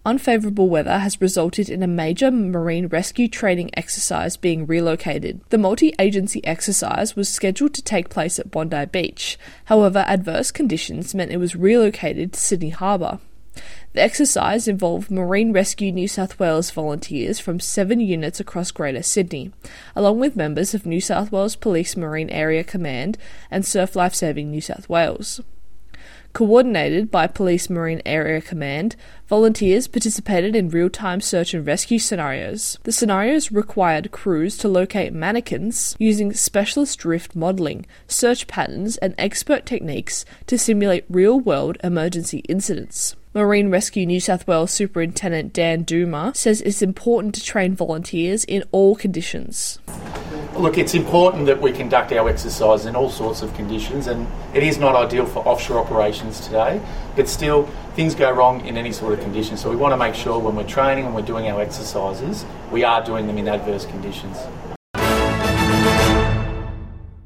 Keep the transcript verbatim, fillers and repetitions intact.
unfavourable weather has resulted in a major marine rescue training exercise being relocated. The multi-agency exercise was scheduled to take place at Bondi Beach. However, adverse conditions meant it was relocated to Sydney Harbour. The exercise involved Marine Rescue New South Wales volunteers from seven units across Greater Sydney, along with members of New South Wales Police Marine Area Command and Surf Lifesaving New South Wales. Coordinated by Police Marine Area Command, volunteers participated in real-time search and rescue scenarios. The scenarios required crews to locate mannequins using specialist drift modelling, search patterns and expert techniques to simulate real-world emergency incidents. Marine Rescue New South Wales Superintendent Dan Duma says it's important to train volunteers in all conditions. Look, it's important that we conduct our exercises in all sorts of conditions, and it is not ideal for offshore operations today, but still things go wrong in any sort of condition. So we want to make sure when we're training and we're doing our exercises, we are doing them in adverse conditions.